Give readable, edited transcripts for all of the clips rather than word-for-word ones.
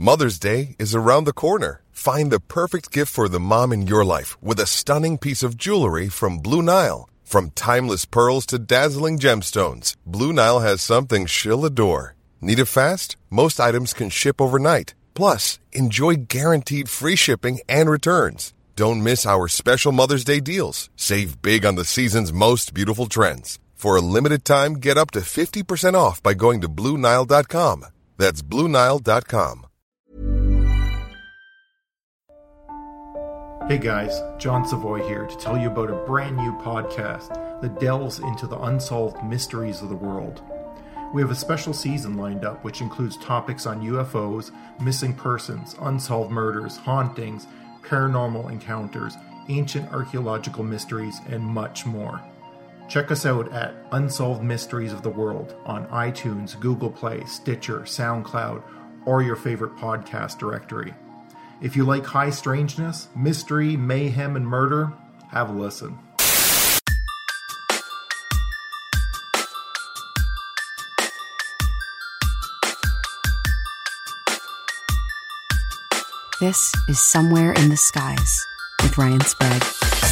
Mother's Day is around the corner. Find the perfect gift for the mom in your life with a stunning piece of jewelry from Blue Nile. From timeless pearls to dazzling gemstones, Blue Nile has something she'll adore. Need it fast? Most items can ship overnight. Plus, enjoy guaranteed free shipping and returns. Don't miss our special Mother's Day deals. Save big on the season's most beautiful trends. For a limited time, get up to 50% off by going to BlueNile.com. That's BlueNile.com. Hey guys, John Savoy here to tell you about a brand new podcast that delves into the unsolved mysteries of the world. We have a special season lined up which includes topics on UFOs, missing persons, unsolved murders, hauntings, paranormal encounters, ancient archaeological mysteries, and much more. Check us out at Unsolved Mysteries of the World on iTunes, Google Play, Stitcher, SoundCloud, or your favorite podcast directory. If you like high strangeness, mystery, mayhem, and murder, have a listen. This is Somewhere in the Skies with Ryan Sprague.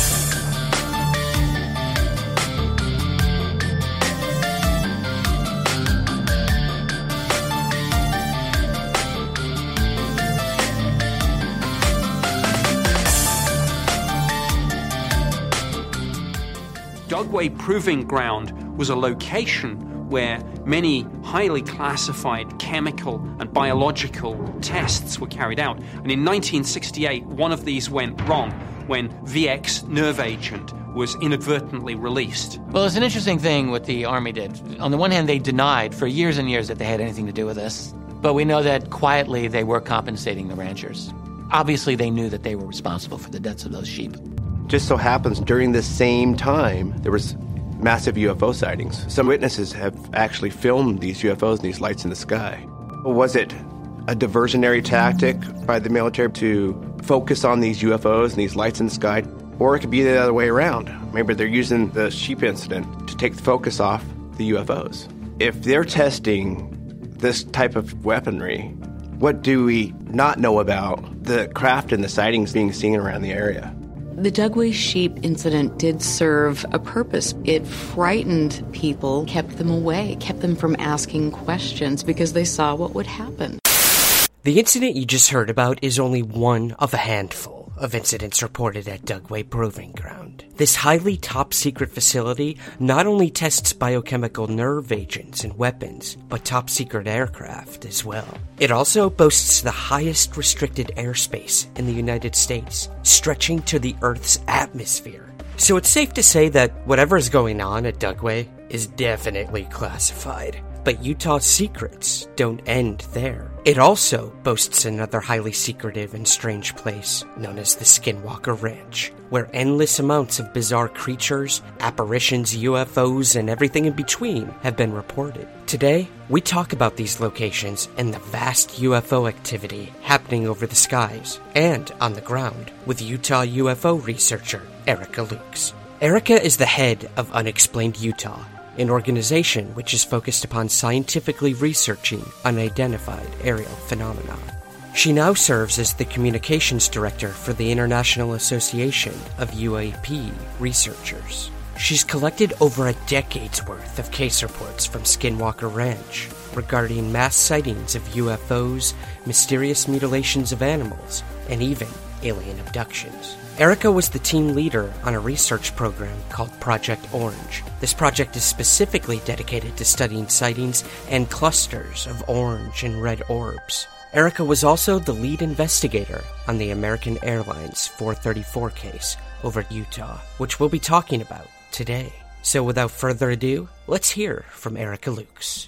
Dugway Proving Ground was a location where many highly classified chemical and biological tests were carried out. And in 1968, one of these went wrong when VX nerve agent was inadvertently released. Well, it's an interesting thing what the Army did. On the one hand, they denied for years and years that they had anything to do with this. But we know that quietly they were compensating the ranchers. Obviously, they knew that they were responsible for the deaths of those sheep. Just so happens during this same time, there was massive UFO sightings. Some witnesses have actually filmed these UFOs and these lights in the sky. Was it a diversionary tactic by the military to focus on these UFOs and these lights in the sky? Or it could be the other way around. Maybe they're using the sheep incident to take the focus off the UFOs. If they're testing this type of weaponry, what do we not know about the craft and the sightings being seen around the area? The Dugway sheep incident did serve a purpose. It frightened people, kept them away, kept them from asking questions because they saw what would happen. The incident you just heard about is only one of a handful of incidents reported at Dugway Proving Ground. This highly top-secret facility not only tests biochemical nerve agents and weapons, but top-secret aircraft as well. It also boasts the highest restricted airspace in the United States, stretching to the Earth's atmosphere. So it's safe to say that whatever is going on at Dugway is definitely classified. But Utah's secrets don't end there. It also boasts another highly secretive and strange place known as the Skinwalker Ranch, where endless amounts of bizarre creatures, apparitions, UFOs, and everything in between have been reported. Today, we talk about these locations and the vast UFO activity happening over the skies and on the ground with Utah UFO researcher Erica Lukes. Erica is the head of Unexplained Utah, an organization which is focused upon scientifically researching unidentified aerial phenomena. She now serves as the communications director for the International Association of UAP Researchers. She's collected over a decade's worth of case reports from Skinwalker Ranch regarding mass sightings of UFOs, mysterious mutilations of animals, and even alien abductions. Erica was the team leader on a research program called Project Orange. This project is specifically dedicated to studying sightings and clusters of orange and red orbs. Erica was also the lead investigator on the American Airlines 434 case over Utah, which we'll be talking about today. So without further ado, let's hear from Erica Lukes.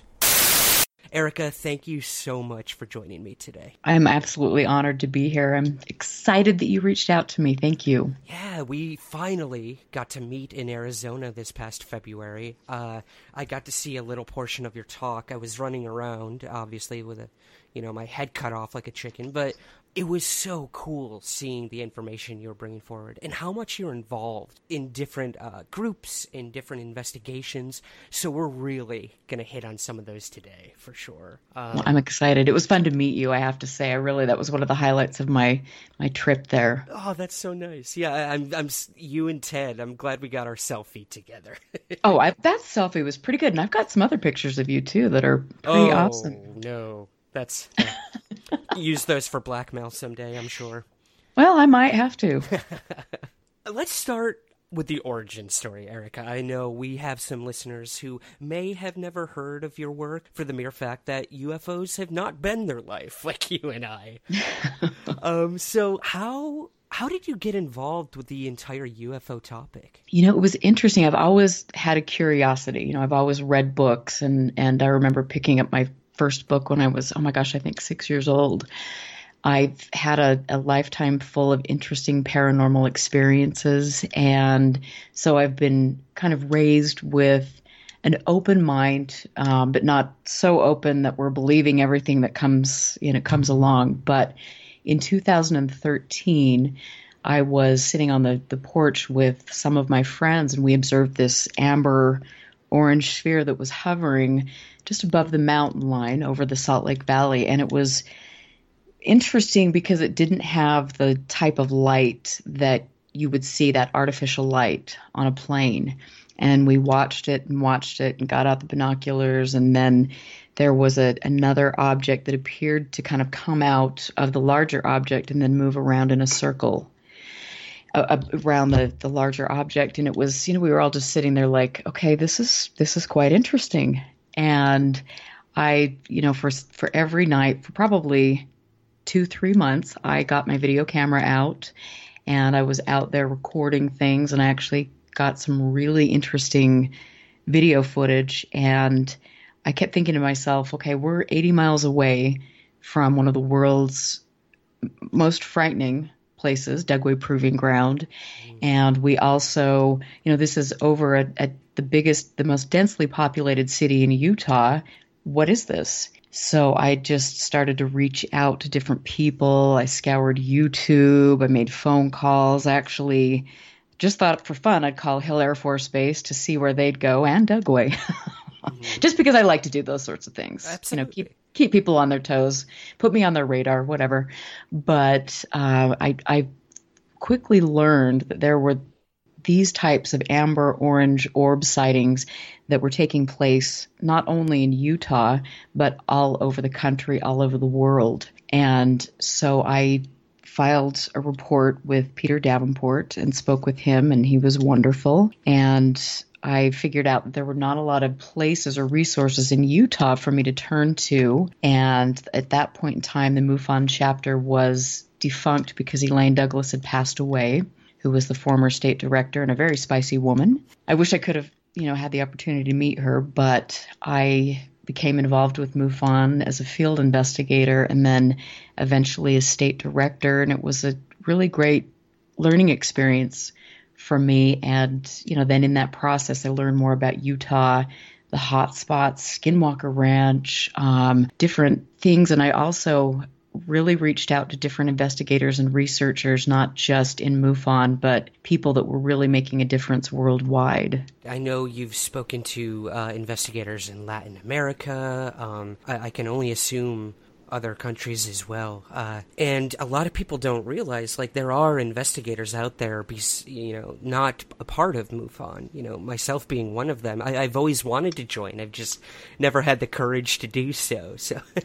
Erica, thank you so much for joining me today. I'm absolutely honored to be here. I'm excited that you reached out to me. Thank you. Yeah, we finally got to meet in Arizona this past February. I got to see a little portion of your talk. I was running around, obviously, with a my head cut off like a chicken, but it was so cool seeing the information you were bringing forward and how much you're involved in different groups, in different investigations. So we're really going to hit on some of those today, for sure. Well, I'm excited. It was fun to meet you, I have to say. That was one of the highlights of my trip there. Oh, that's so nice. Yeah, I'm you and Ted. I'm glad we got our selfie together. That selfie was pretty good. And I've got some other pictures of you, too, that are pretty awesome. Oh, no. That's use those for blackmail someday, I'm sure. Well, I might have to. Let's start with the origin story, Erica. I know we have some listeners who may have never heard of your work for the mere fact that UFOs have not been their life like you and I. So how did you get involved with the entire UFO topic? It was interesting. I've always had a curiosity. I've always read books, and I remember picking up my first book when I was, I think 6 years old. I've had a lifetime full of interesting paranormal experiences, and so I've been kind of raised with an open mind, but not so open that we're believing everything that comes along. But in 2013, I was sitting on the porch with some of my friends, and we observed this amber orange sphere that was hovering just above the mountain line over the Salt Lake Valley. And it was interesting because it didn't have the type of light that you would see, that artificial light on a plane. And we watched it and got out the binoculars. And then there was another object that appeared to kind of come out of the larger object and then move around in a circle around the larger object. And it was, we were all just sitting there like, okay, this is quite interesting. And I, for every night, for probably 2-3 months, I got my video camera out and I was out there recording things, and I actually got some really interesting video footage. And I kept thinking to myself, okay, we're 80 miles away from one of the world's most frightening places, Dugway Proving Ground. And we also, this is over at the most densely populated city in Utah. What is this? So I just started to reach out to different people. I scoured YouTube. I made phone calls. I actually just thought for fun I'd call Hill Air Force Base to see where they'd go, and Dugway. Just because I like to do those sorts of things. Absolutely. Keep people on their toes, put me on their radar, whatever. But I quickly learned that there were these types of amber orange orb sightings that were taking place not only in Utah, but all over the country, all over the world. And so I filed a report with Peter Davenport and spoke with him, and he was wonderful. And I figured out that there were not a lot of places or resources in Utah for me to turn to. And at that point in time, the MUFON chapter was defunct because Elaine Douglas had passed away, who was the former state director and a very spicy woman. I wish I could have, had the opportunity to meet her, but I became involved with MUFON as a field investigator and then eventually as state director. And it was a really great learning experience for me. And, then in that process, I learned more about Utah, the hot spots, Skinwalker Ranch, different things. And I also really reached out to different investigators and researchers, not just in MUFON, but people that were really making a difference worldwide. I know you've spoken to investigators in Latin America. I can only assume other countries as well. And a lot of people don't realize, there are investigators out there, not a part of MUFON, myself being one of them. I've always wanted to join. I've just never had the courage to do so.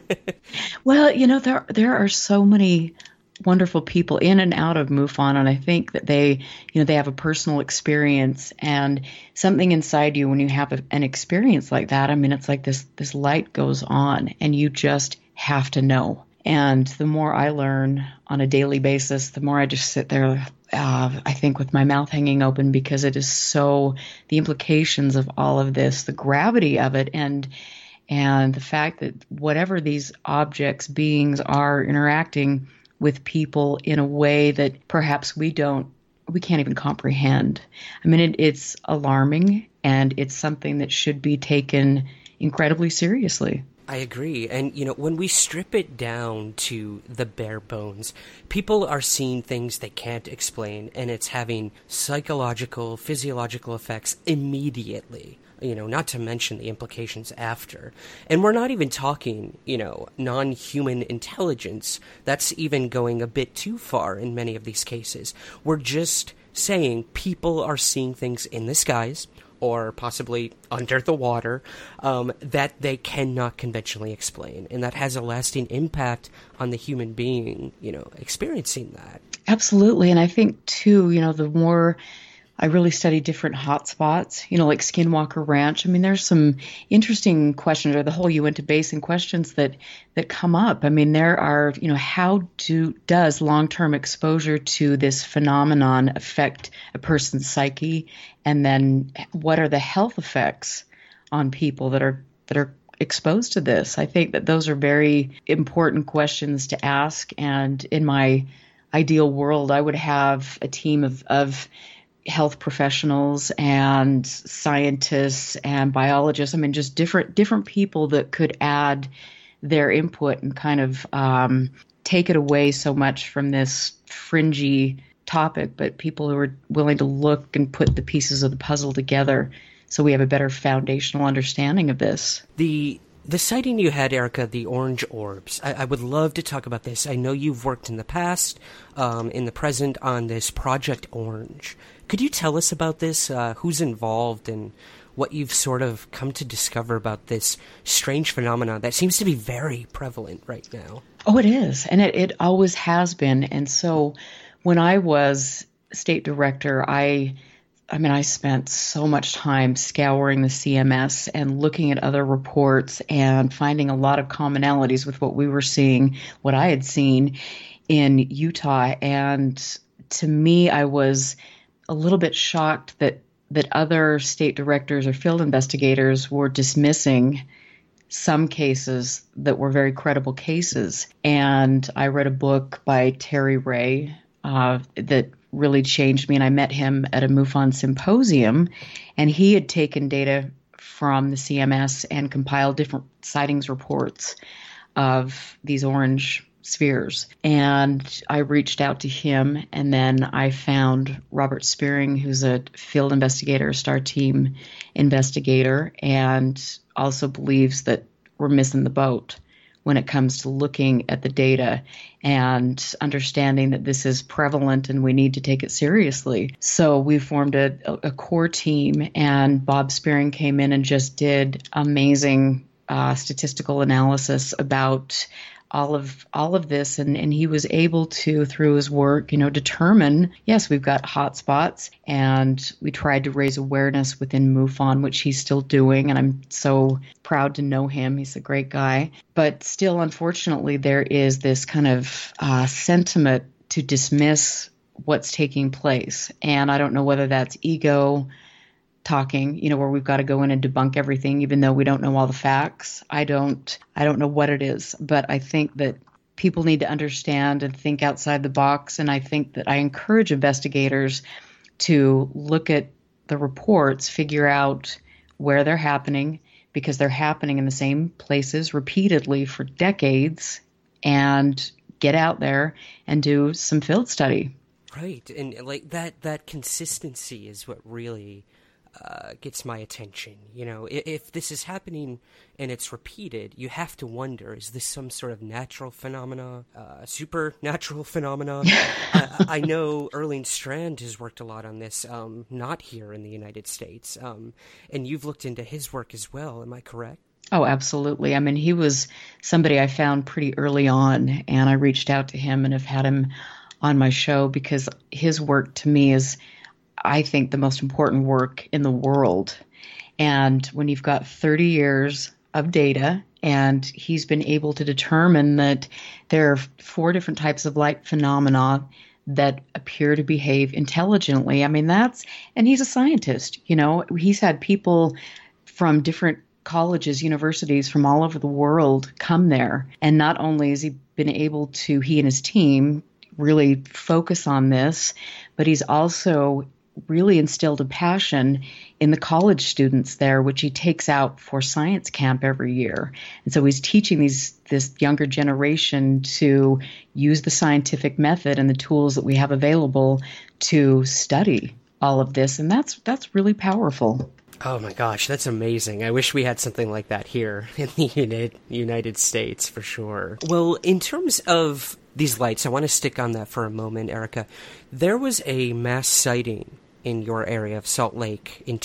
Well, there are so many wonderful people in and out of MUFON, and I think that they have a personal experience and something inside you when you have an experience like that. I mean, it's like this light goes on, and you just have to know. And the more I learn on a daily basis, the more I just sit there, I think, with my mouth hanging open, because it is so, the implications of all of this, the gravity of it, and the fact that whatever these objects, beings are interacting with people in a way that perhaps we can't even comprehend. I mean, it's alarming, and it's something that should be taken incredibly seriously. I agree. And, when we strip it down to the bare bones, people are seeing things they can't explain, and it's having psychological, physiological effects immediately. Not to mention the implications after. And we're not even talking, non-human intelligence. That's even going a bit too far in many of these cases. We're just saying people are seeing things in the skies, or possibly under the water, that they cannot conventionally explain. And that has a lasting impact on the human being, experiencing that. Absolutely. And I think, too, the more I really study different hotspots, like Skinwalker Ranch. I mean, there's some interesting questions, or the whole Uinta Basin questions that come up. I mean, there are, how does long-term exposure to this phenomenon affect a person's psyche? And then what are the health effects on people that are exposed to this? I think that those are very important questions to ask. And in my ideal world, I would have a team of health professionals and scientists and biologists. I mean, just different people that could add their input and kind of take it away so much from this fringy topic, but people who are willing to look and put the pieces of the puzzle together so we have a better foundational understanding of this. The sighting you had, Erica, the orange orbs, I would love to talk about this. I know you've worked in the past, in the present, on this Project Orange. Could you tell us about this, who's involved, and what you've sort of come to discover about this strange phenomenon that seems to be very prevalent right now? Oh, it is, and it always has been. And so when I was state director, I spent so much time scouring the CMS and looking at other reports and finding a lot of commonalities with what we were seeing, what I had seen in Utah. And to me, I was a little bit shocked that other state directors or field investigators were dismissing some cases that were very credible cases. And I read a book by Terry Ray that really changed me, and I met him at a MUFON symposium, and he had taken data from the CMS and compiled different sightings reports of these orange spheres. And I reached out to him, and then I found Robert Spearing, who's a field investigator, a STAR team investigator, and also believes that we're missing the boat when it comes to looking at the data and understanding that this is prevalent and we need to take it seriously. So we formed a core team, and Bob Spearing came in and just did amazing statistical analysis about all of this, and he was able to, through his work, determine, yes, we've got hot spots, and we tried to raise awareness within MUFON, which he's still doing, and I'm so proud to know him. He's a great guy. But still, unfortunately, there is this kind of sentiment to dismiss what's taking place, and I don't know whether that's ego talking, where we've got to go in and debunk everything, even though we don't know all the facts. I don't know what it is, but I think that people need to understand and think outside the box. And I think that I encourage investigators to look at the reports, figure out where they're happening, because they're happening in the same places repeatedly for decades, and get out there and do some field study. Right. And like that consistency is what really gets my attention. If this is happening and it's repeated, you have to wonder, is this some sort of natural phenomena, supernatural phenomena? I know Erling Strand has worked a lot on this, not here in the United States, and you've looked into his work as well, am I correct? Oh, absolutely. I mean, he was somebody I found pretty early on, and I reached out to him and have had him on my show because his work to me is, I think, the most important work in the world. And when you've got 30 years of data, and he's been able to determine that there are 4 different types of light phenomena that appear to behave intelligently. I mean, and he's a scientist, he's had people from different colleges, universities from all over the world come there. And not only has he been able to, he and his team, really focus on this, but he's also really instilled a passion in the college students there, which he takes out for science camp every year. And so he's teaching this younger generation to use the scientific method and the tools that we have available to study all of this. And that's really powerful. Oh my gosh, that's amazing. I wish we had something like that here in the United States, for sure. Well, in terms of these lights, I want to stick on that for a moment, Erica. There was a mass sighting in your area of Salt Lake in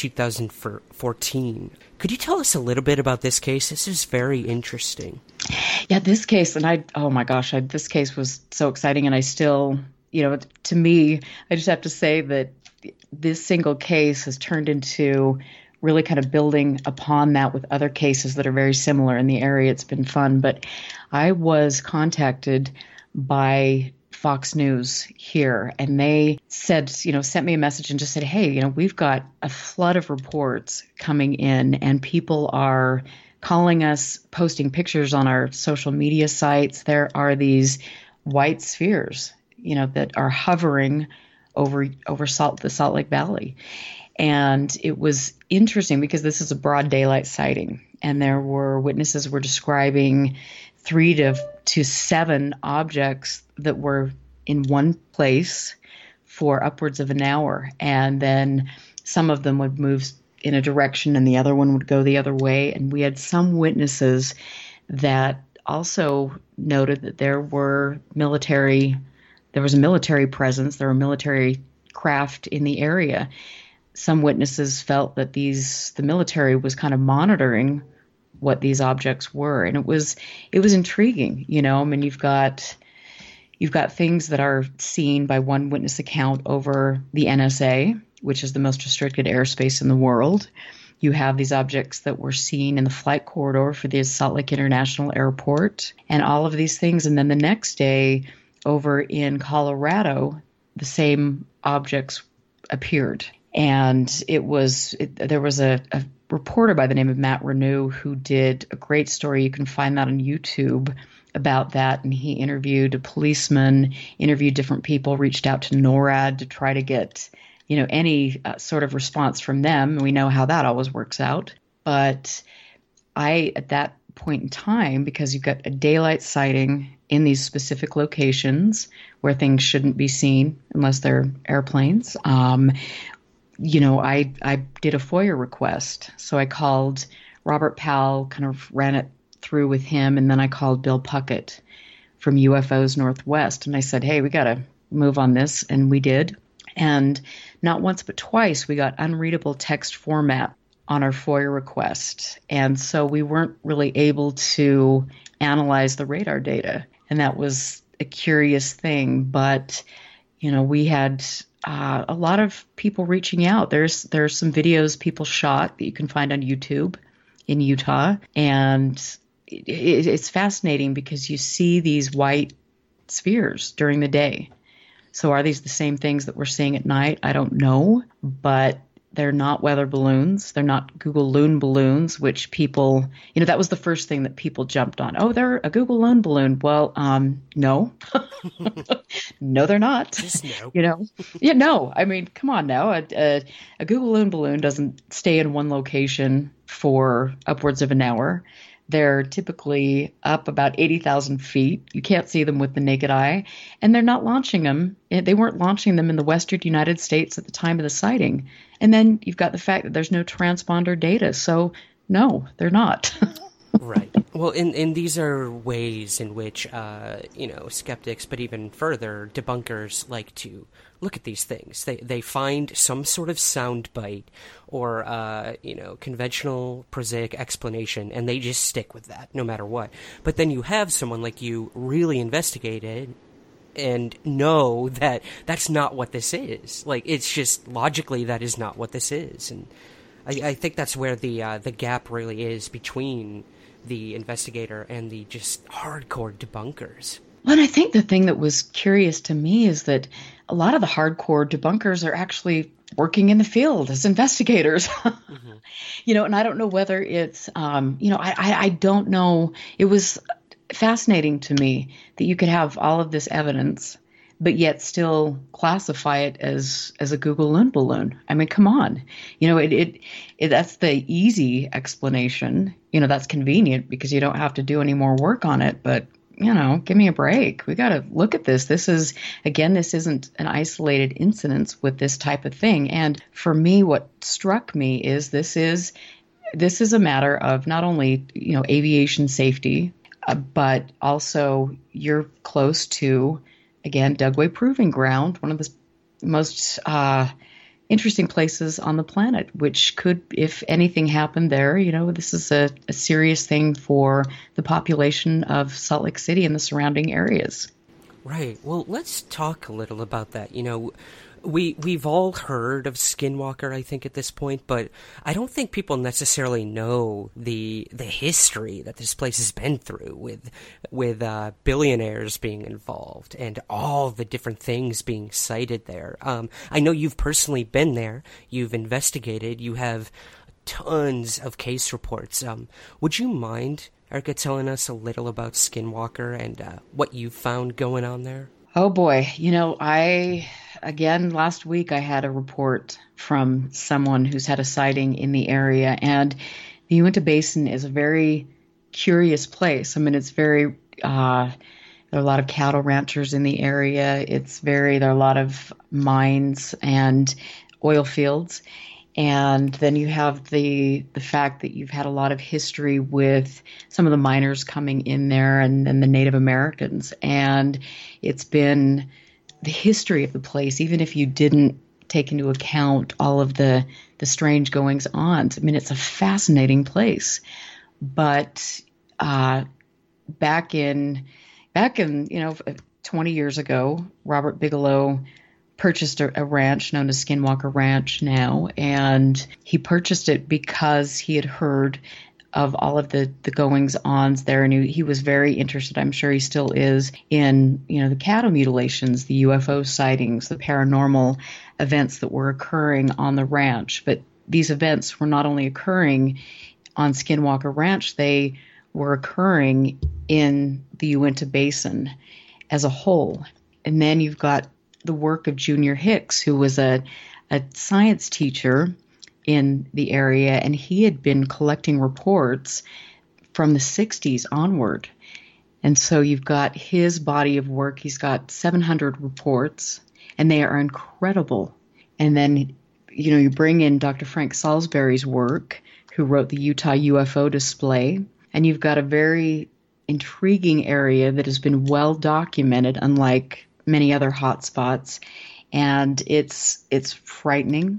2014. Could you tell us a little bit about this case? This is very interesting. Yeah, this case, and oh my gosh, this case was so exciting, and I still, to me, I just have to say that this single case has turned into really kind of building upon that with other cases that are very similar in the area. It's been fun. But I was contacted by Fox News here, and they said, sent me a message and just said, hey, we've got a flood of reports coming in, and people are calling us, posting pictures on our social media sites. There are these white spheres, that are hovering over the Salt Lake Valley. And it was interesting because this is a broad daylight sighting, and there were witnesses were describing 3 to 7 objects that were in one place for upwards of an hour, and then some of them would move in a direction and the other one would go the other way. And we had some witnesses that also noted that there was a military presence, there were military craft in the area. Some witnesses felt that the military was kind of monitoring what these objects were, and it was intriguing. I mean, you've got things that are seen by one witness account over the NSA, which is the most restricted airspace in the world. You have these objects that were seen in the flight corridor for the Salt Lake International Airport, and all of these things. And then the next day, over in Colorado, the same objects appeared. And there was a reporter by the name of Matt Renew who did a great story. You can find that on YouTube about that. And he interviewed a policeman, interviewed different people, reached out to NORAD to try to get, any sort of response from them. And we know how that always works out. But at that point in time, because you've got a daylight sighting in these specific locations where things shouldn't be seen unless they're airplanes, I did a FOIA request. So I called Robert Powell, kind of ran it through with him, and then I called Bill Puckett from UFOs Northwest, and I said, hey, we got to move on this, and we did. And not once but twice, we got unreadable text format on our FOIA request, and so we weren't really able to analyze the radar data, and that was a curious thing. But, we had a lot of people reaching out. There's some videos people shot that you can find on YouTube in Utah, and it's fascinating because you see these white spheres during the day. So are these the same things that we're seeing at night? I don't know, but they're not weather balloons. They're not Google Loon balloons, which people, that was the first thing that people jumped on. Oh, they're a Google Loon balloon. Well, no. No, they're not. Just no. Yeah, no. I mean, come on now. A Google Loon balloon doesn't stay in one location for upwards of an hour. They're typically up about 80,000 feet. You can't see them with the naked eye. And they're not launching them. They weren't launching them in the western United States at the time of the sighting. And then you've got the fact that there's no transponder data. So, no, they're not. Right. Well, and these are ways in which, skeptics, but even further, debunkers like to look at these things. They find some sort of soundbite or, conventional, prosaic explanation, and they just stick with that no matter what. But then you have someone like you really investigated and know that that's not what this is. Like, it's just logically that is not what this is. And I think that's where the gap really is between the investigator and the just hardcore debunkers. Well, and I think the thing that was curious to me is that a lot of the hardcore debunkers are actually working in the field as investigators. Mm-hmm. And I don't know whether it's, I don't know. It was fascinating to me that you could have all of this evidence but yet still classify it as a Google Loon balloon. I mean, come on. That's the easy explanation. That's convenient because you don't have to do any more work on it, but give me a break. We got to look at this. This isn't an isolated incident with this type of thing. And for me, what struck me is this is a matter of not only, aviation safety, but also you're close to, again, Dugway Proving Ground, one of the most interesting places on the planet, which could, if anything happened there, this is a serious thing for the population of Salt Lake City and the surrounding areas. Right. Well, let's talk a little about that. We've all heard of Skinwalker, I think, at this point, but I don't think people necessarily know the history that this place has been through with billionaires being involved and all the different things being cited there. I know you've personally been there, you've investigated, you have tons of case reports. Would you mind, Erica, telling us a little about Skinwalker and what you've found going on there? Oh boy, last week I had a report from someone who's had a sighting in the area, and the Uinta Basin is a very curious place. I mean, it's very, there are a lot of cattle ranchers in the area. There are a lot of mines and oil fields. And then you have the fact that you've had a lot of history with some of the miners coming in there and the Native Americans. And it's been the history of the place, even if you didn't take into account all of the strange goings on. I mean, it's a fascinating place. But back in 20 years ago, Robert Bigelow purchased a ranch known as Skinwalker Ranch now, and he purchased it because he had heard of all of the goings-ons there, and he was very interested, I'm sure he still is, in the cattle mutilations, the UFO sightings, the paranormal events that were occurring on the ranch. But these events were not only occurring on Skinwalker Ranch, they were occurring in the Uinta Basin as a whole. And then you've got the work of Junior Hicks, who was a science teacher in the area, and he had been collecting reports from the 60s onward. And so you've got his body of work. He's got 700 reports, and they are incredible. And then, you bring in Dr. Frank Salisbury's work, who wrote the Utah UFO display, and you've got a very intriguing area that has been well documented, unlike many other hotspots, and it's frightening.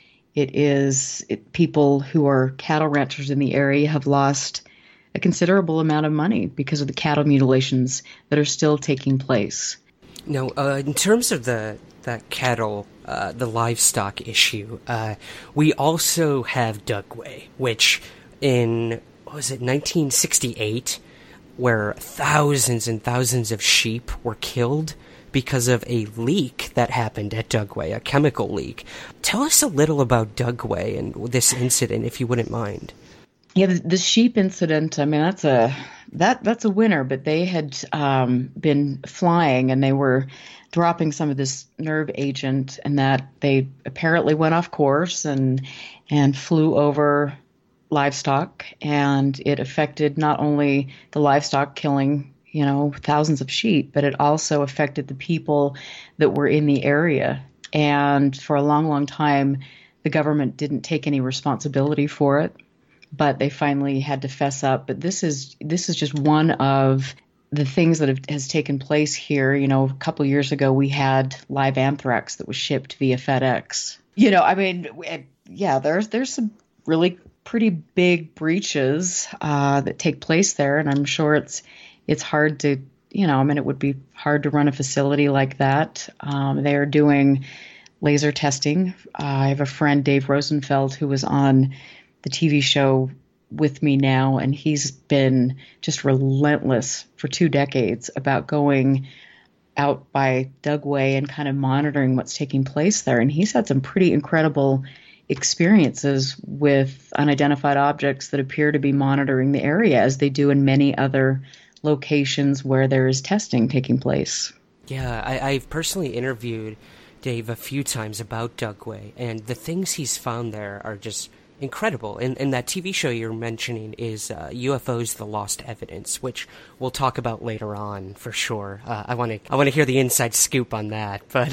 People who are cattle ranchers in the area have lost a considerable amount of money because of the cattle mutilations that are still taking place. Now, in terms of the cattle, the livestock issue, we also have Dugway, which in 1968, where thousands and thousands of sheep were killed because of a leak that happened at Dugway, a chemical leak. Tell us a little about Dugway and this incident, if you wouldn't mind. Yeah, the sheep incident, I mean, that's a winner, but they had been flying and they were dropping some of this nerve agent, and that they apparently went off course and flew over livestock, and it affected not only the livestock, killing thousands of sheep, but it also affected the people that were in the area. And for a long, long time, the government didn't take any responsibility for it, but they finally had to fess up. But this is just one of the things that has taken place here. A couple of years ago, we had live anthrax that was shipped via FedEx. There's some really pretty big breaches that take place there, and I'm sure it's hard to, it would be hard to run a facility like that. They are doing laser testing. I have a friend, Dave Rosenfeld, who was on the TV show with me now, and he's been just relentless for 2 decades about going out by Dugway and kind of monitoring what's taking place there. And he's had some pretty incredible experiences with unidentified objects that appear to be monitoring the area, as they do in many other locations where there is testing taking place. Yeah, I've personally interviewed Dave a few times about Dugway, and the things he's found there are just incredible. And that TV show you're mentioning is UFOs: The Lost Evidence, which we'll talk about later on for sure. I want to hear the inside scoop on that. But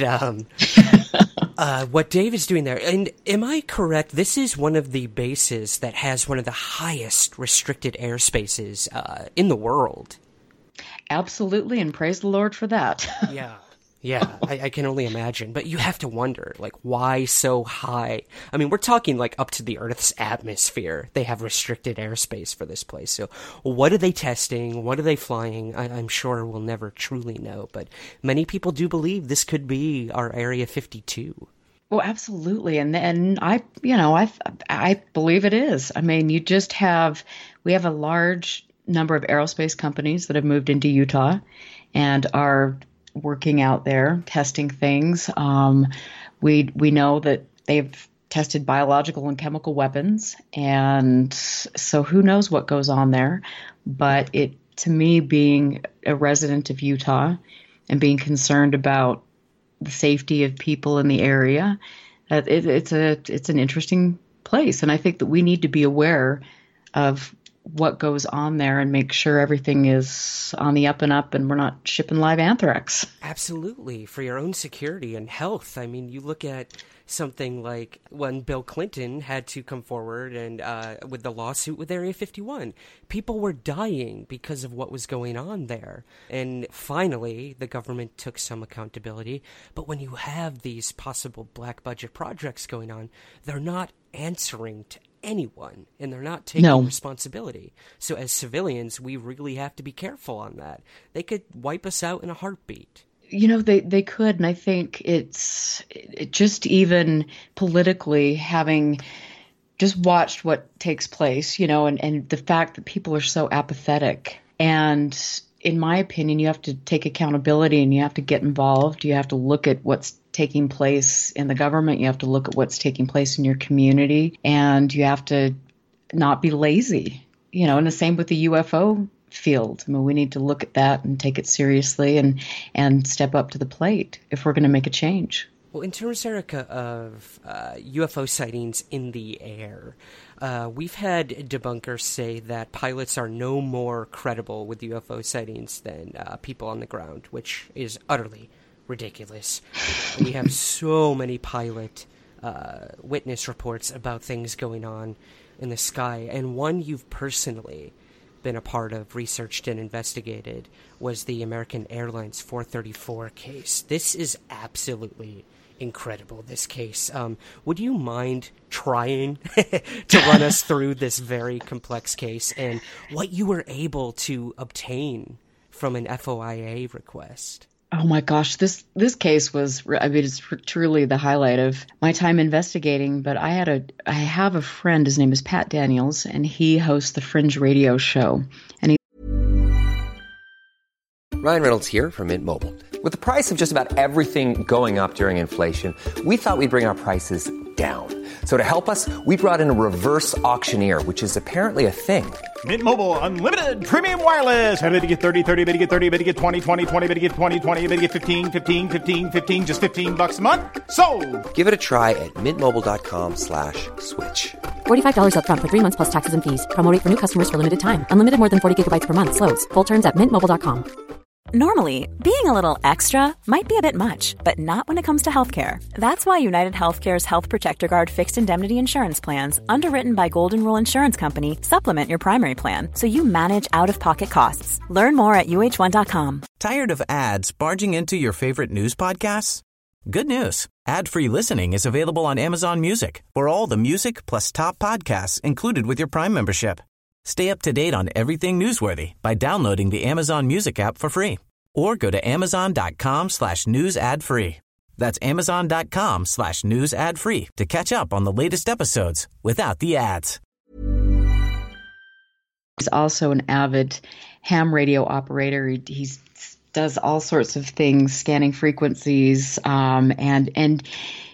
what Dave is doing there, and am I correct? This is one of the bases that has one of the highest restricted airspaces in the world. Absolutely, and praise the Lord for that. Yeah, I can only imagine. But you have to wonder, like, why so high? I mean, we're talking, like, up to the Earth's atmosphere. They have restricted airspace for this place. So what are they testing? What are they flying? I'm sure we'll never truly know. But many people do believe this could be our Area 52. Well, absolutely. And I believe it is. I mean, we have a large number of aerospace companies that have moved into Utah and are working out there, testing things. We know that they've tested biological and chemical weapons, and so who knows what goes on there. But to me, being a resident of Utah and being concerned about the safety of people in the area, it's an interesting place, and I think that we need to be aware of what goes on there and make sure everything is on the up and up and we're not shipping live anthrax. Absolutely, for your own security and health. I mean, you look at something like when Bill Clinton had to come forward and with the lawsuit with Area 51. People were dying because of what was going on there. And finally, the government took some accountability. But when you have these possible black budget projects going on, they're not answering to anyone, and they're not taking responsibility. So as civilians, we really have to be careful on that. They could wipe us out in a heartbeat. You know, they could, and I think it just even politically, having just watched what takes place, you know, and the fact that people are so apathetic. And in my opinion, you have to take accountability and you have to get involved. You have to look at what's taking place in the government. You have to look at what's taking place in your community, and you have to not be lazy, you know, and the same with the UFO field. I mean, we need to look at that and take it seriously and step up to the plate if we're going to make a change. Well, in terms, Erica, of UFO sightings in the air, we've had debunkers say that pilots are no more credible with UFO sightings than people on the ground, which is utterly ridiculous. We have so many pilot witness reports about things going on in the sky, and one you've personally been a part of, researched and investigated, was the American Airlines 434 case. This is absolutely incredible, this case. Would you mind trying to run us through this very complex case and what you were able to obtain from an FOIA request? Oh my gosh, this case was, I mean, it's truly the highlight of my time investigating. But I have a friend, his name is Pat Daniels, and he hosts the Fringe radio show. And Ryan Reynolds here from Mint Mobile. With the price of just about everything going up during inflation, we thought we'd bring our prices down. So to help us, we brought in a reverse auctioneer, which is apparently a thing. Mint Mobile Unlimited Premium Wireless. How to get 30, 30, bit to get 30, bit to get 20, 20, 20, bit to get 20, 20, bit to get 15, 15, 15, 15, just $15 a month? Sold! Give it a try at mintmobile.com/switch. $45 up front for 3 months plus taxes and fees. Promo rate for new customers for limited time. Unlimited more than 40 gigabytes per month. Slows full terms at mintmobile.com. Normally, being a little extra might be a bit much, but not when it comes to healthcare. That's why United Healthcare's Health Protector Guard fixed indemnity insurance plans, underwritten by Golden Rule Insurance Company, supplement your primary plan so you manage out-of-pocket costs. Learn more at UH1.com. Tired of ads barging into your favorite news podcasts? Good news. Ad-free listening is available on Amazon Music for all the music plus top podcasts included with your Prime membership. Stay up to date on everything newsworthy by downloading the Amazon Music app for free or go to amazon.com/news ad free. That's amazon.com/news ad free to catch up on the latest episodes without the ads. He's also an avid ham radio operator. He does all sorts of things, scanning frequencies, and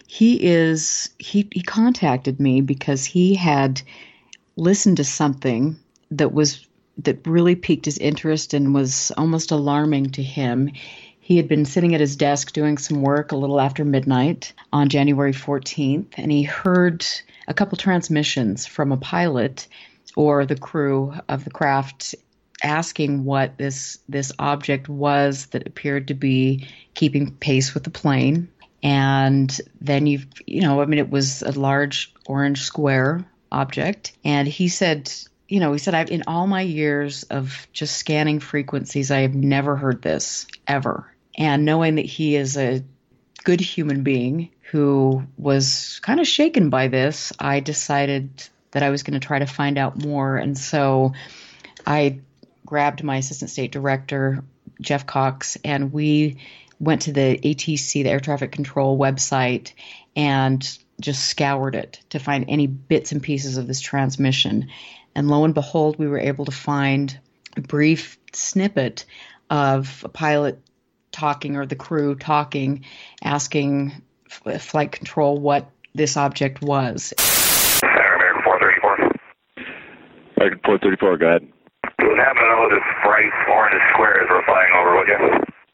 he contacted me because he had listened to something that really piqued his interest and was almost alarming to him. He had been sitting at his desk doing some work a little after midnight on January 14th, and he heard a couple transmissions from a pilot or the crew of the craft asking what this object was that appeared to be keeping pace with the plane. And then it was a large orange square object. And he said, I've, in all my years of just scanning frequencies, I have never heard this, ever. And knowing that he is a good human being who was kind of shaken by this, I decided that I was going to try to find out more. And so I grabbed my Assistant State Director, Jeff Cox, and we went to the ATC, the Air Traffic Control website, and just scoured it to find any bits and pieces of this transmission. And lo and behold, we were able to find a brief snippet of a pilot talking, or the crew talking, asking flight control what this object was. American 434. American 434, go ahead. You would happen to know what this bright orange square is we're flying over, would you?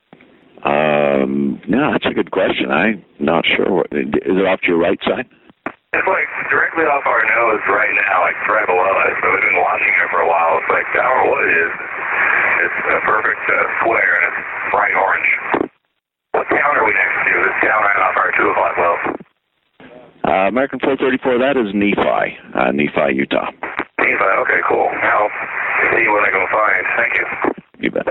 No, that's a good question. I'm not sure. Is it off to your right side? It's like directly off our nose right now, like right below us. So we've been watching it for a while. It's like, I don't know what it is. It's a perfect square, and it's bright orange. What town are we next to? This town right off our 2 o'clock well. American 434, that is Nephi, Utah. Nephi, okay, cool. I'll see what I can find. Thank you. You bet.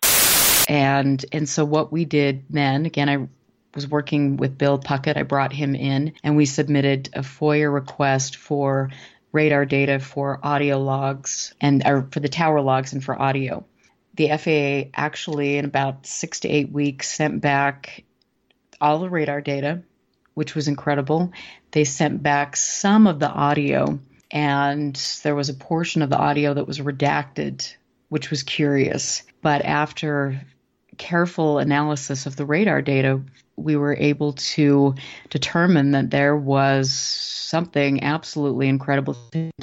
And so what we did then, again, I was working with Bill Puckett. I brought him in, and we submitted a FOIA request for radar data for audio logs or for the tower logs and for audio. The FAA actually, in about 6 to 8 weeks, sent back all the radar data, which was incredible. They sent back some of the audio, and there was a portion of the audio that was redacted, which was curious. But after careful analysis of the radar data, we were able to determine that there was something absolutely incredible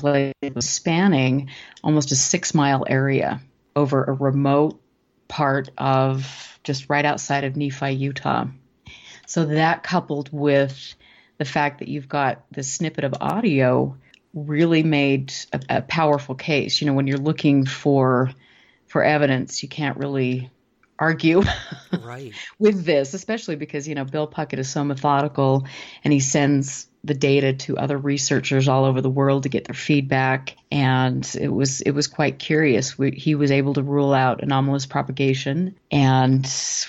spanning almost a 6-mile area over a remote part of just right outside of Nephi, Utah. So that, coupled with the fact that you've got this snippet of audio, really made a powerful case. When you're looking for evidence, you can't really argue right. with this, especially because, Bill Puckett is so methodical, and he sends the data to other researchers all over the world to get their feedback. And it was quite curious. He was able to rule out anomalous propagation, and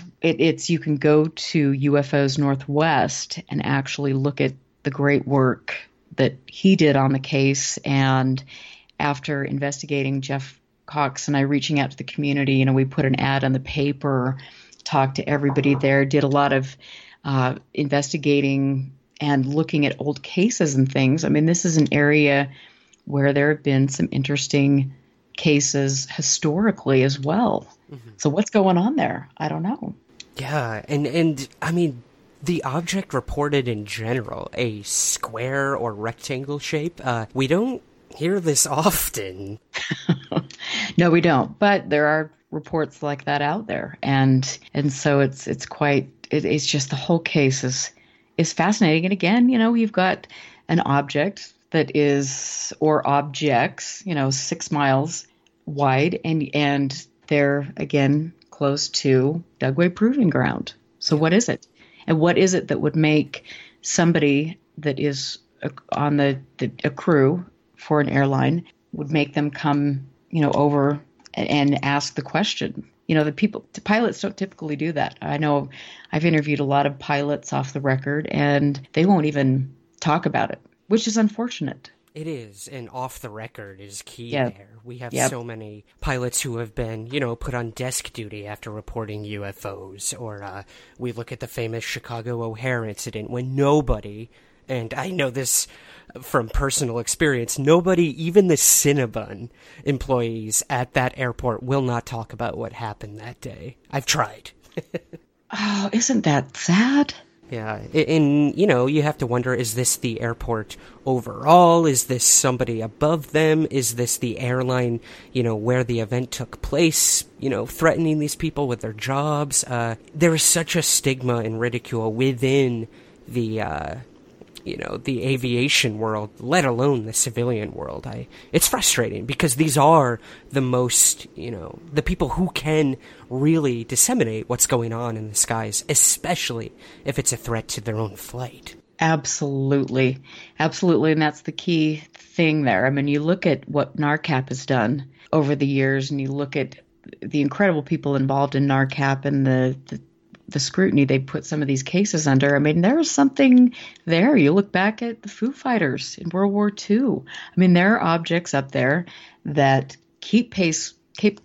you can go to UFOs Northwest and actually look at the great work that he did on the case. And after investigating, Jeff Cox and I reaching out to the community, we put an ad on the paper, talked to everybody there, did a lot of investigating and looking at old cases and things. I mean, this is an area where there have been some interesting cases historically as well. Mm-hmm. So what's going on there? I don't know. Yeah, and I mean, the object reported in general, a square or rectangle shape, we don't hear this often. No, we don't. But there are reports like that out there, and so it's just the whole case is fascinating. And again, you've got an object that is, or objects, 6 miles wide, and they're again close to Dugway Proving Ground. So what is it? And what is it that would make somebody that is on a crew for an airline would make them come, over and ask the question? The pilots don't typically do that. I know I've interviewed a lot of pilots off the record, and they won't even talk about it, which is unfortunate. It is, and off the record is key there. We have so many pilots who have been, put on desk duty after reporting UFOs, or we look at the famous Chicago O'Hare incident when nobody, and I know this from personal experience, nobody, even the Cinnabon employees at that airport, will not talk about what happened that day. I've tried. Oh, isn't that sad? Yeah, and, you have to wonder, is this the airport overall? Is this somebody above them? Is this the airline, where the event took place, threatening these people with their jobs? There is such a stigma and ridicule within the aviation world, let alone the civilian world. It's frustrating because these are the most, the people who can really disseminate what's going on in the skies, especially if it's a threat to their own flight. Absolutely. Absolutely. And that's the key thing there. I mean, you look at what NARCAP has done over the years, and you look at the incredible people involved in NARCAP and the scrutiny they put some of these cases under. I mean, there's something there. You look back at the Foo Fighters in World War II. I mean, there are objects up there that keep pace with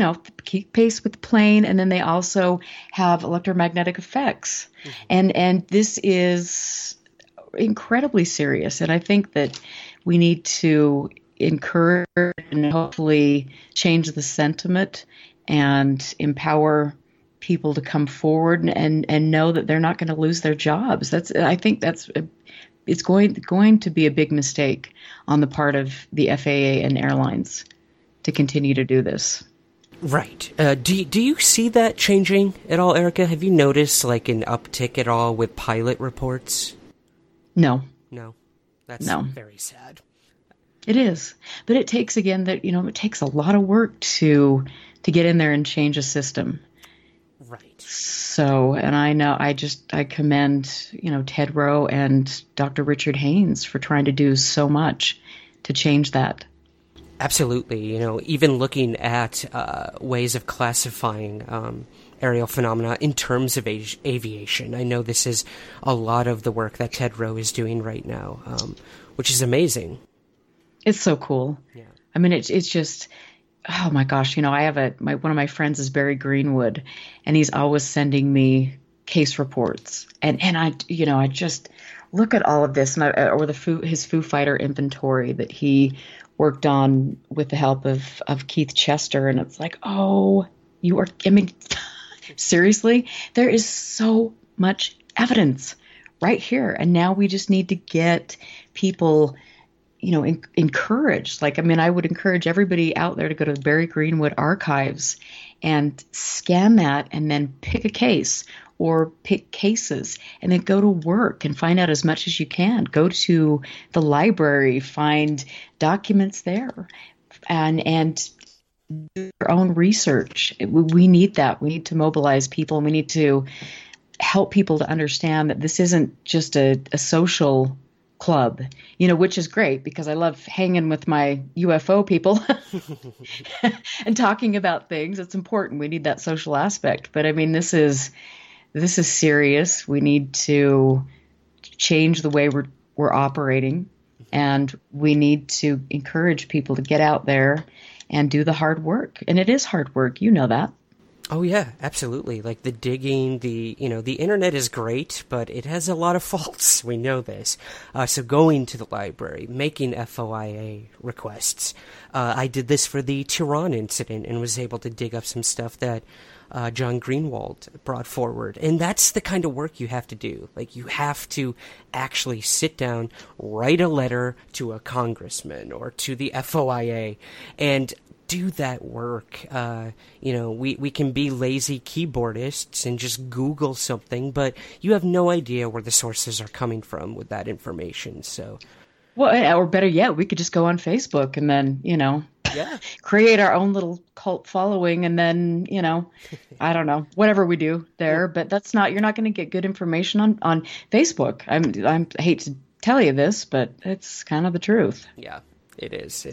the plane, and then they also have electromagnetic effects. Mm-hmm. And this is incredibly serious. And I think that we need to encourage and hopefully change the sentiment and empower people to come forward and know that they're not going to lose their jobs. I think it's going to be a big mistake on the part of the FAA and airlines to continue to do this. Right. Do you see that changing at all, Erica? Have you noticed like an uptick at all with pilot reports? No. That's very sad. It is, but it takes it takes a lot of work to get in there and change a system. Right. So, and I commend, Ted Rowe and Dr. Richard Haynes for trying to do so much to change that. Absolutely. Even looking at ways of classifying aerial phenomena in terms of aviation. I know this is a lot of the work that Ted Rowe is doing right now, which is amazing. It's so cool. Yeah. I mean, it's just, oh my gosh, I have one of my friends is Barry Greenwood, and he's always sending me case reports. And I just look at all of this, his Foo Fighter inventory that he worked on with the help of Keith Chester. And it's like, seriously, there is so much evidence right here. And now we just need to get people, encouraged. I would encourage everybody out there to go to the Barry Greenwood archives and scan that and then pick a case or pick cases and then go to work and find out as much as you can. Go to the library, find documents there and do your own research. We need that. We need to mobilize people, and we need to help people to understand that this isn't just a social club, which is great because I love hanging with my UFO people and talking about things. It's important. We need that social aspect. But I mean, this is serious. We need to change the way we're operating, and we need to encourage people to get out there and do the hard work. And it is hard work. You know that. Oh yeah, absolutely. Like the digging, the internet is great, but it has a lot of faults. We know this. So going to the library, making FOIA requests. I did this for the Tehran incident and was able to dig up some stuff that John Greenwald brought forward. And that's the kind of work you have to do. Like, you have to actually sit down, write a letter to a congressman or to the FOIA, and do that work. We can be lazy keyboardists and just Google something, but you have no idea where the sources are coming from with that information. So, well, or better yet, we could just go on Facebook and then, create our own little cult following, and then, I don't know, whatever we do there. But you're not going to get good information on Facebook. I hate to tell you this, but it's kind of the truth. Yeah, it is.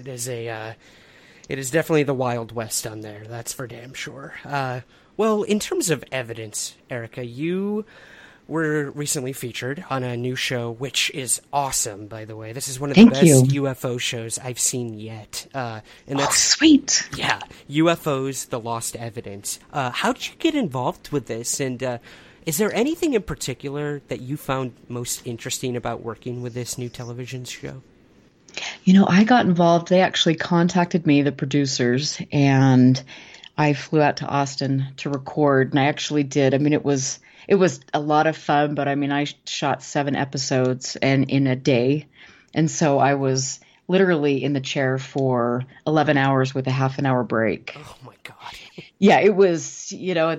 It is definitely the Wild West on there. That's for damn sure. Well, in terms of evidence, Erica, you were recently featured on a new show, which is awesome, by the way. This is one of the best UFO shows I've seen yet. And that's sweet. Yeah, UFOs, The Lost Evidence. How did you get involved with this? And is there anything in particular that you found most interesting about working with this new television show? I got involved. They actually contacted me, the producers, and I flew out to Austin to record. And I actually did. I mean, it was It was a lot of fun, but I mean, I shot 7 episodes and in a day. And so I was literally in the chair for 11 hours with a half an hour break. Oh my God. Yeah, it was,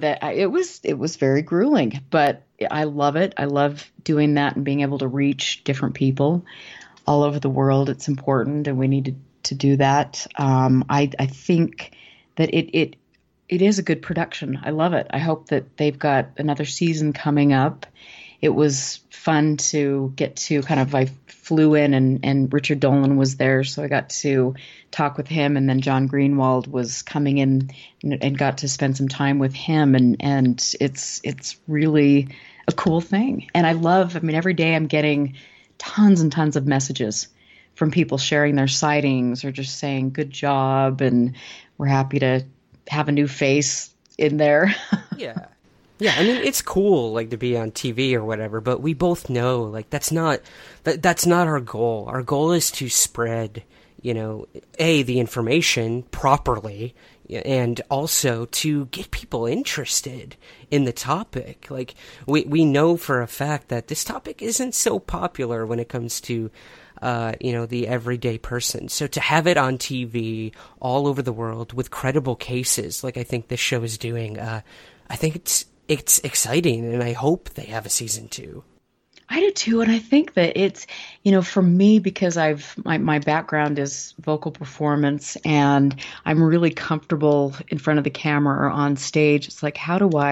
it was very grueling, but I love it. I love doing that and being able to reach different people all over the world. It's important, and we need to do that. I think that it is a good production. I love it. I hope that they've got another season coming up. It was fun to get to I flew in and Richard Dolan was there, so I got to talk with him, and then John Greenwald was coming in and got to spend some time with him, and it's really a cool thing. And every day I'm getting tons and tons of messages from people sharing their sightings or just saying good job, and we're happy to have a new face in there. Yeah. Yeah, I mean, it's cool, to be on TV or whatever, but we both know, that's not our goal. Our goal is to spread, the information properly, and also to get people interested in the topic. We know for a fact that this topic isn't so popular when it comes to, the everyday person. So to have it on TV all over the world with credible cases, like I think this show is doing, I think it's exciting, and I hope they have a season 2. I do too, and I think that it's, for me, because my background is vocal performance, and I'm really comfortable in front of the camera or on stage. It's like,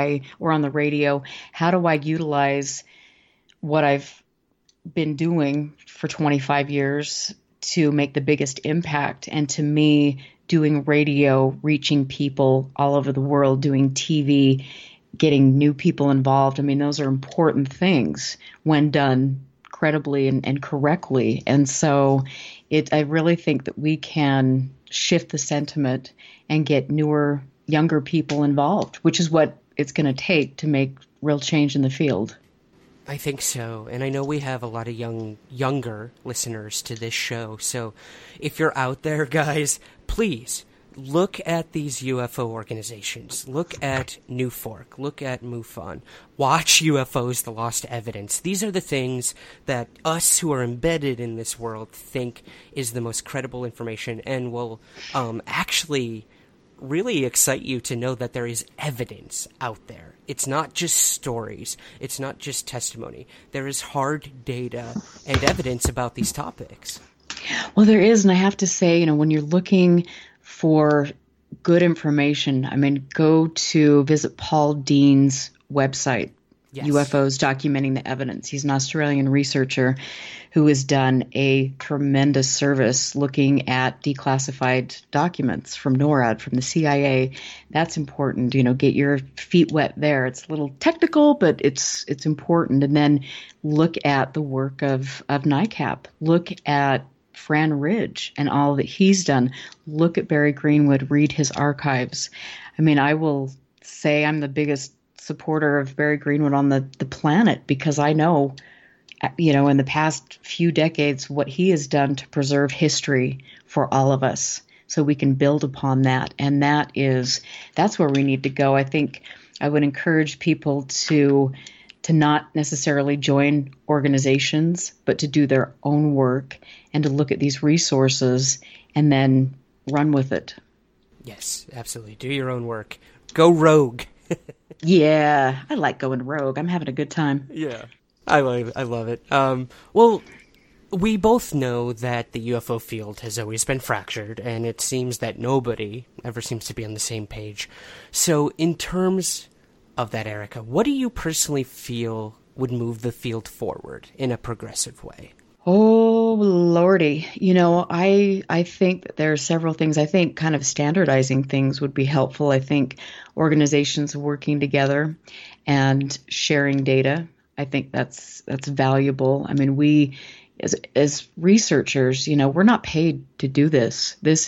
or on the radio, how do I utilize what I've been doing for 25 years to make the biggest impact? And to me, doing radio, reaching people all over the world, doing TV, getting new people involved, those are important things when done credibly and correctly. And so I really think that we can shift the sentiment and get newer, younger people involved, which is what it's going to take to make real change in the field. I think so, and I know we have a lot of younger listeners to this show, so if you're out there, guys, please look at these UFO organizations. Look at NUFORC. Look at MUFON. Watch UFOs, The Lost Evidence. These are the things that us who are embedded in this world think is the most credible information, and will actually really excite you to know that there is evidence out there. It's not just stories. It's not just testimony. There is hard data and evidence about these topics. Well, there is, and I have to say, when you're looking for good information, go to visit Paul Dean's website, yes. UFOs Documenting the Evidence. He's an Australian researcher who has done a tremendous service looking at declassified documents from NORAD, from the CIA. That's important, get your feet wet there. It's a little technical, but it's important. And then look at the work of NICAP. Look at Fran Ridge and all that he's done. Look at Barry Greenwood, read his archives. I will say I'm the biggest supporter of Barry Greenwood on the planet, because I know, in the past few decades, what he has done to preserve history for all of us, so we can build upon that. And that's where we need to go. I think I would encourage people to not necessarily join organizations, but to do their own work and to look at these resources and then run with it. Yes, absolutely. Do your own work. Go rogue. Yeah, I like going rogue. I'm having a good time. Yeah, I love it. Well, we both know that the UFO field has always been fractured, and it seems that nobody ever seems to be on the same page. So in terms of that, Erica, what do you personally feel would move the field forward in a progressive way? Oh, Lordy. I think that there are several things. I think kind of standardizing things would be helpful. I think organizations working together and sharing data, I think that's valuable. We, as researchers, we're not paid to do this. This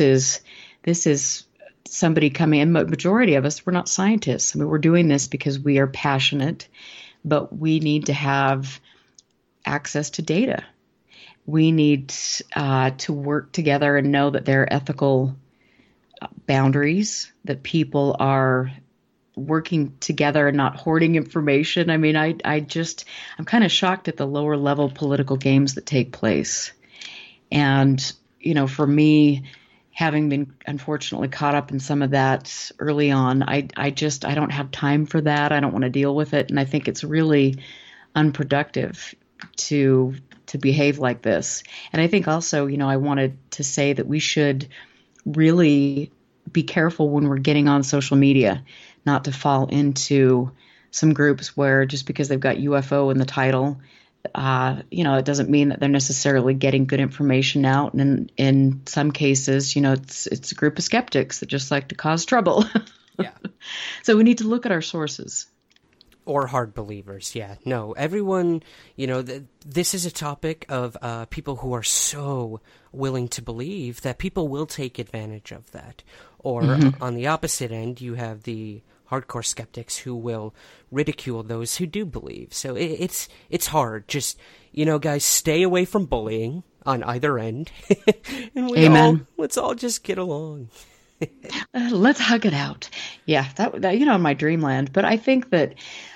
is somebody coming in. Majority of us, we're not scientists. We're doing this because we are passionate, but we need to have access to data. We need to work together and know that there are ethical boundaries, that people are working together and not hoarding information. I mean, I'm kind of shocked at the lower level political games that take place. And, for me, having been unfortunately caught up in some of that early on, I don't have time for that. I don't want to deal with it. And I think it's really unproductive to behave like this. And I think also, I wanted to say that we should really be careful when we're getting on social media, not to fall into some groups where just because they've got UFO in the title, it doesn't mean that they're necessarily getting good information out. And in some cases, it's a group of skeptics that just like to cause trouble. Yeah. So we need to look at our sources. Or hard believers, yeah. No, everyone, this is a topic of people who are so willing to believe that people will take advantage of that. Or on the opposite end, you have the hardcore skeptics who will ridicule those who do believe. So it's hard. Just, guys, stay away from bullying on either end. And Amen. Let's all just get along. Let's hug it out. Yeah, that in my dreamland. But I think that,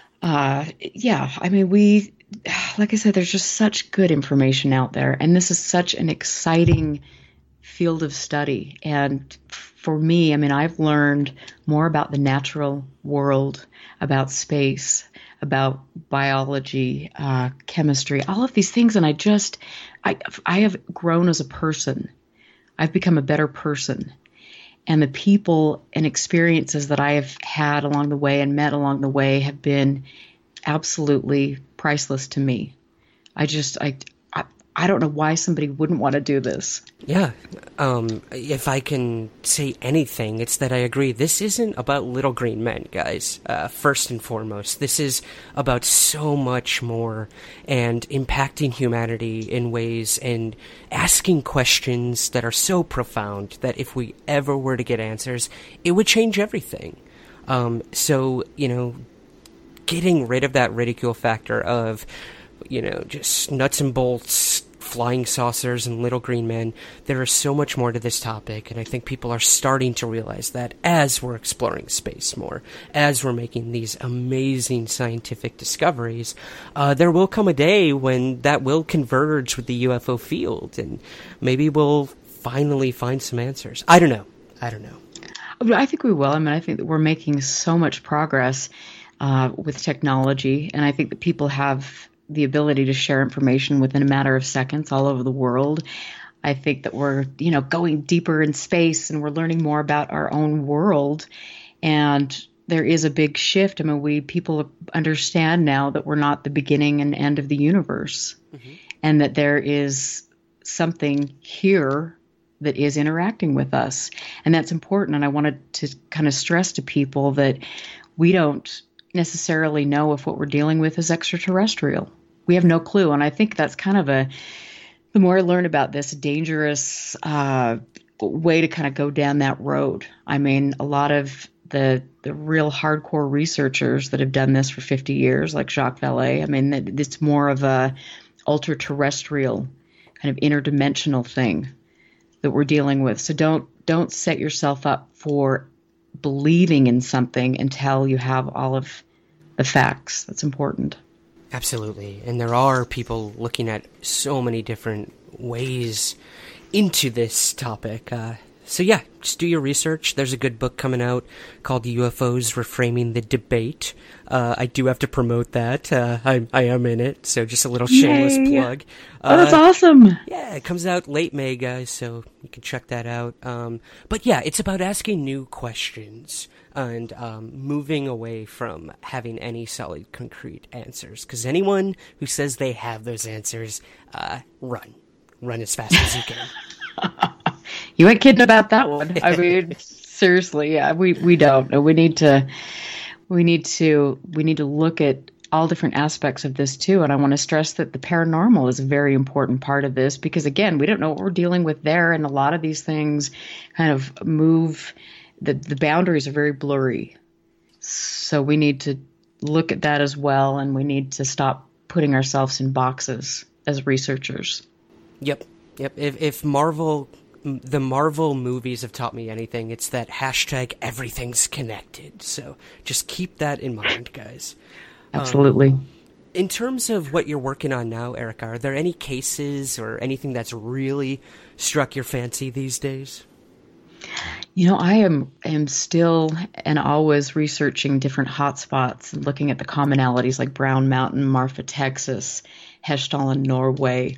we, like I said, there's just such good information out there. And this is such an exciting field of study. And for me, I've learned more about the natural world, about space, about biology, chemistry, all of these things. And I have grown as a person. I've become a better person. And the people and experiences that I have had along the way and met along the way have been absolutely priceless to me. I don't know why somebody wouldn't want to do this. Yeah. If I can say anything, it's that I agree. This isn't about little green men, guys. First and foremost, this is about so much more and impacting humanity in ways and asking questions that are so profound that if we ever were to get answers, it would change everything. So, getting rid of that ridicule factor of, just nuts and bolts, flying saucers and little green men. There is so much more to this topic, and I think people are starting to realize that as we're exploring space more, as we're making these amazing scientific discoveries, there will come a day when that will converge with the UFO field, and maybe we'll finally find some answers. I don't know. I think we will. I think that we're making so much progress with technology, and I think that people have the ability to share information within a matter of seconds all over the world. I think that we're, going deeper in space and we're learning more about our own world. And there is a big shift. People understand now that we're not the beginning and end of the universe, and that there is something here that is interacting with us. And that's important. And I wanted to kind of stress to people that we don't necessarily know if what we're dealing with is extraterrestrial. We have no clue. And I think that's kind of the more I learn about this, dangerous way to kind of go down that road. A lot of the real hardcore researchers that have done this for 50 years, like Jacques Vallée, it's more of a ultra-terrestrial kind of interdimensional thing that we're dealing with. So don't set yourself up for believing in something until you have all of the facts. That's important. Absolutely. And there are people looking at so many different ways into this topic. So yeah, just do your research. There's a good book coming out called UFOs Reframing the Debate. I do have to promote that. I am in it, so just a little shameless plug. That's awesome. Yeah, it comes out late May, guys, so you can check that out. But yeah, it's about asking new questions and moving away from having any solid, concrete answers. Because anyone who says they have those answers, run as fast as you can. You ain't kidding about that one. Seriously, yeah, we don't. We need to look at all different aspects of this too. And I want to stress that the paranormal is a very important part of this, because again, we don't know what we're dealing with there, and a lot of these things kind of move. The boundaries are very blurry, so we need to look at that as well, and we need to stop putting ourselves in boxes as researchers. Yep. If Marvel the Marvel movies have taught me anything, it's that hashtag everything's connected. So just keep that in mind, guys. Absolutely. In terms of what you're working on now, Erica, are there any cases or anything that's really struck your fancy these days? You know, I am still and always researching different hotspots and looking at the commonalities like Brown Mountain, Marfa, Texas, Hessdalen, Norway,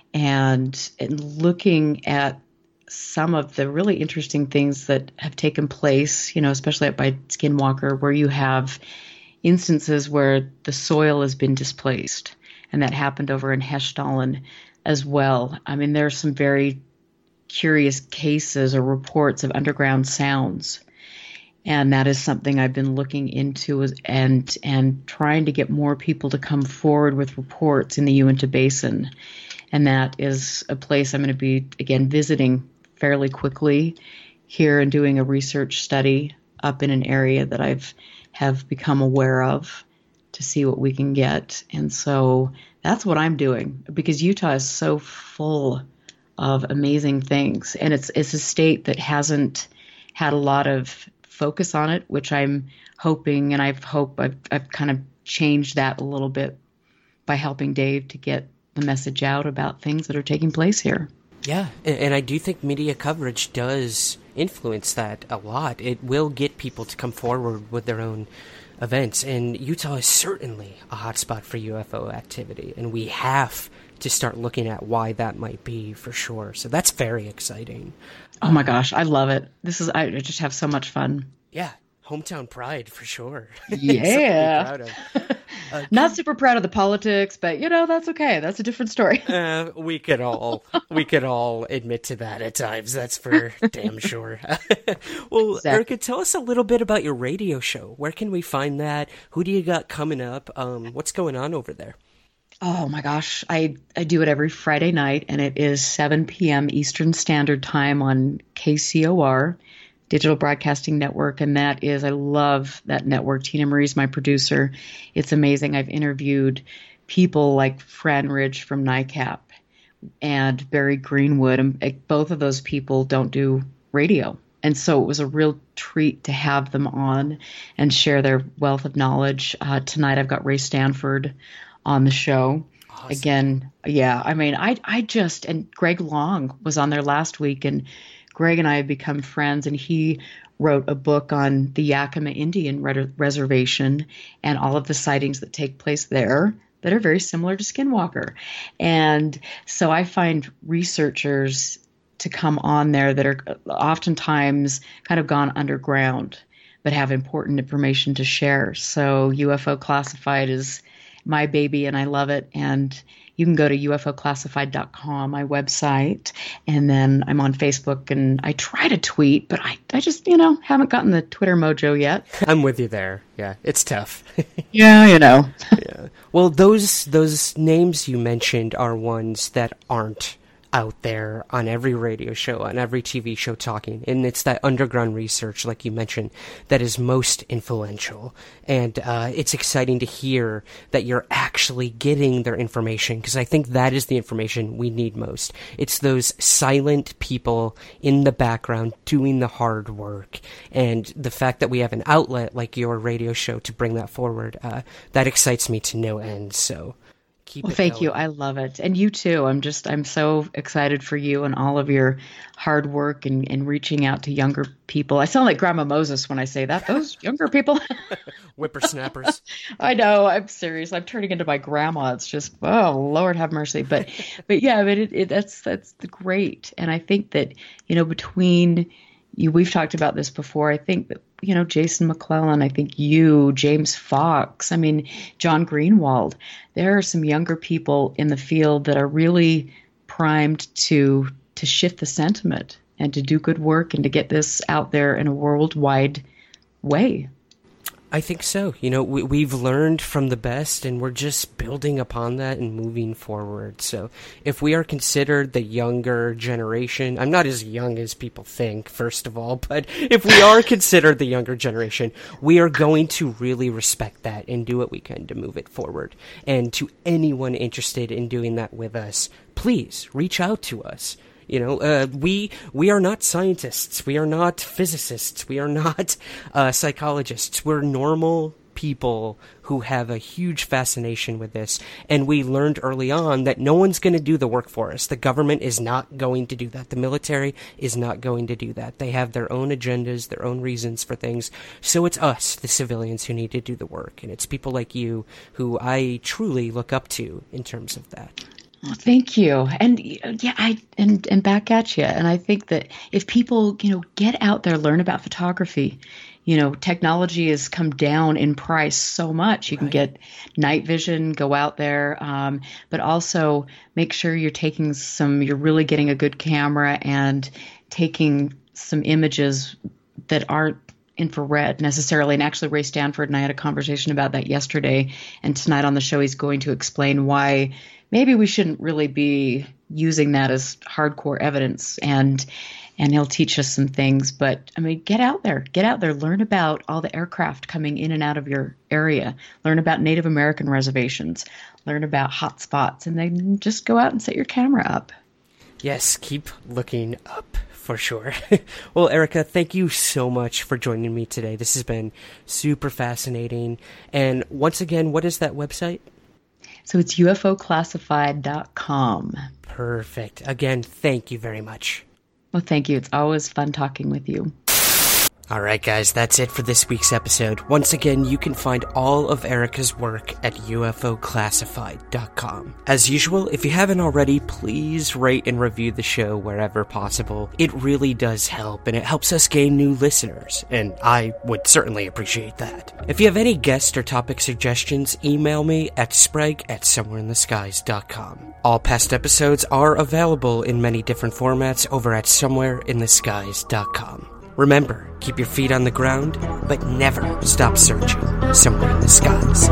and looking at some of the really interesting things that have taken place, you know, especially up by Skinwalker, where you have instances where the soil has been displaced, and that happened over in Hessdalen as well. I mean, there are some very curious cases or reports of underground sounds, and that is something I've been looking into and trying to get more people to come forward with reports in the Uinta Basin. And that is a place I'm going to be, again, visiting fairly quickly here and doing a research study up in an area that have become aware of to see what we can get. And so that's what I'm doing, because Utah is so full of amazing things, and it's a state that hasn't had a lot of focus on it, which I'm hoping, and I've kind of changed that a little bit by helping Dave to get the message out about things that are taking place here. Yeah, and I do think media coverage does influence that a lot. It will get people to come forward with their own events, and Utah is certainly a hotspot for UFO activity, and we have to start looking at why that might be for sure. So that's very exciting. Oh my gosh, I love it. I just have so much fun. Yeah, hometown pride for sure. Yeah. Proud of. Not super proud of the politics, but you know, that's okay. That's a different story. We could all admit to that at times. That's for damn sure. Well, exactly. Erica, tell us a little bit about your radio show. Where can we find that? Who do you got coming up? What's going on over there? Oh my gosh, I do it every Friday night, and it is 7 p.m. Eastern Standard Time on KCOR, Digital Broadcasting Network, and that is, I love that network. Tina Marie's my producer. It's amazing. I've interviewed people like Fran Ridge from NICAP and Barry Greenwood, and both of those people don't do radio. And so it was a real treat to have them on and share their wealth of knowledge. Tonight I've got Ray Stanford on the show. Awesome. Again, yeah, I mean, and Greg Long was on there last week, and Greg and I have become friends, and he wrote a book on the Yakima Indian Reservation and all of the sightings that take place there that are very similar to Skinwalker. And so I find researchers to come on there that are oftentimes kind of gone underground, but have important information to share. So UFO Classified is my baby, and I love it. And you can go to ufoclassified.com, my website, and then I'm on Facebook, and I try to tweet, but I just, haven't gotten the Twitter mojo yet. I'm with you there. Yeah, it's tough. Yeah, Yeah. Well, those names you mentioned are ones that aren't out there on every radio show, on every TV show talking. And it's that underground research, like you mentioned, that is most influential. And it's exciting to hear that you're actually getting their information, because I think that is the information we need most. It's those silent people in the background doing the hard work. And the fact that we have an outlet like your radio show to bring that forward, that excites me to no end. So thank you. I love it. And you too. I'm so excited for you and all of your hard work and reaching out to younger people. I sound like Grandma Moses when I say that. Those younger people. Whippersnappers. I know. I'm serious. I'm turning into my grandma. It's just, oh, Lord have mercy. But yeah, but that's great. And I think that, between you, we've talked about this before. I think that, Jason McClellan, I think you, James Fox, John Greenwald, there are some younger people in the field that are really primed to shift the sentiment and to do good work and to get this out there in a worldwide way. I think so. We've learned from the best, and we're just building upon that and moving forward. So if we are considered the younger generation, I'm not as young as people think, first of all, but if we are considered the younger generation, we are going to really respect that and do what we can to move it forward. And to anyone interested in doing that with us, please reach out to us. You know, we are not scientists. We are not physicists. We are not psychologists. We're normal people who have a huge fascination with this. And we learned early on that no one's going to do the work for us. The government is not going to do that. The military is not going to do that. They have their own agendas, their own reasons for things. So it's us, the civilians, who need to do the work. And it's people like you who I truly look up to in terms of that. Oh, thank you. And yeah, and back at you. And I think that if people, get out there, learn about photography, technology has come down in price so much. You can get night vision, go out there, but also make sure you're really getting a good camera and taking some images that aren't infrared necessarily. And actually, Ray Stanford and I had a conversation about that yesterday. And tonight on the show, he's going to explain why maybe we shouldn't really be using that as hardcore evidence. And he'll teach us some things. But I mean, get out there, learn about all the aircraft coming in and out of your area, learn about Native American reservations, learn about hot spots, and then just go out and set your camera up. Yes, keep looking up for sure. Well, Erica, thank you so much for joining me today. This has been super fascinating. And once again, what is that website? So it's UFOclassified.com. Perfect. Again, thank you very much. Well, thank you. It's always fun talking with you. All right, guys, that's it for this week's episode. Once again, you can find all of Erica's work at UFOclassified.com. As usual, if you haven't already, please rate and review the show wherever possible. It really does help, and it helps us gain new listeners, and I would certainly appreciate that. If you have any guest or topic suggestions, email me at sprague@somewhereintheskies.com. All past episodes are available in many different formats over at somewhereintheskies.com. Remember, keep your feet on the ground, but never stop searching somewhere in the skies.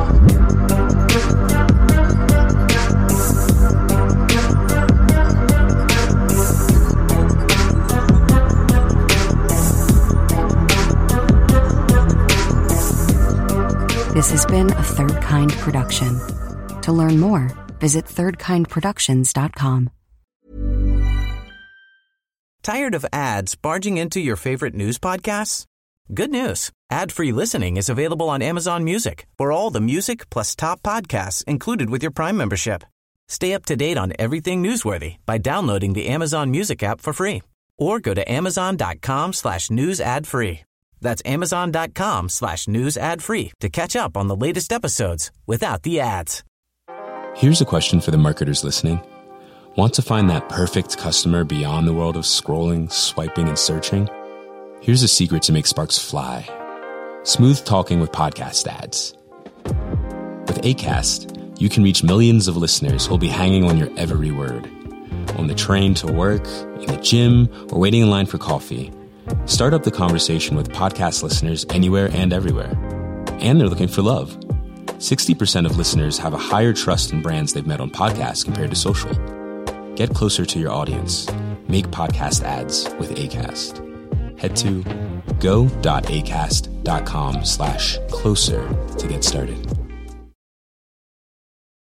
This has been a Third Kind production. To learn more, visit thirdkindproductions.com. Tired of ads barging into your favorite news podcasts? Good news. Ad-free listening is available on Amazon Music for all the music plus top podcasts included with your Prime membership. Stay up to date on everything newsworthy by downloading the Amazon Music app for free or go to amazon.com/news ad free. That's amazon.com/news ad free to catch up on the latest episodes without the ads. Here's a question for the marketers listening. Want to find that perfect customer beyond the world of scrolling, swiping, and searching? Here's a secret to make sparks fly. Smooth talking with podcast ads. With Acast, you can reach millions of listeners who'll be hanging on your every word. On the train to work, in the gym, or waiting in line for coffee. Start up the conversation with podcast listeners anywhere and everywhere. And they're looking for love. 60% of listeners have a higher trust in brands they've met on podcasts compared to social. Get closer to your audience. Make podcast ads with Acast. Head to go.acast.com/closer to get started.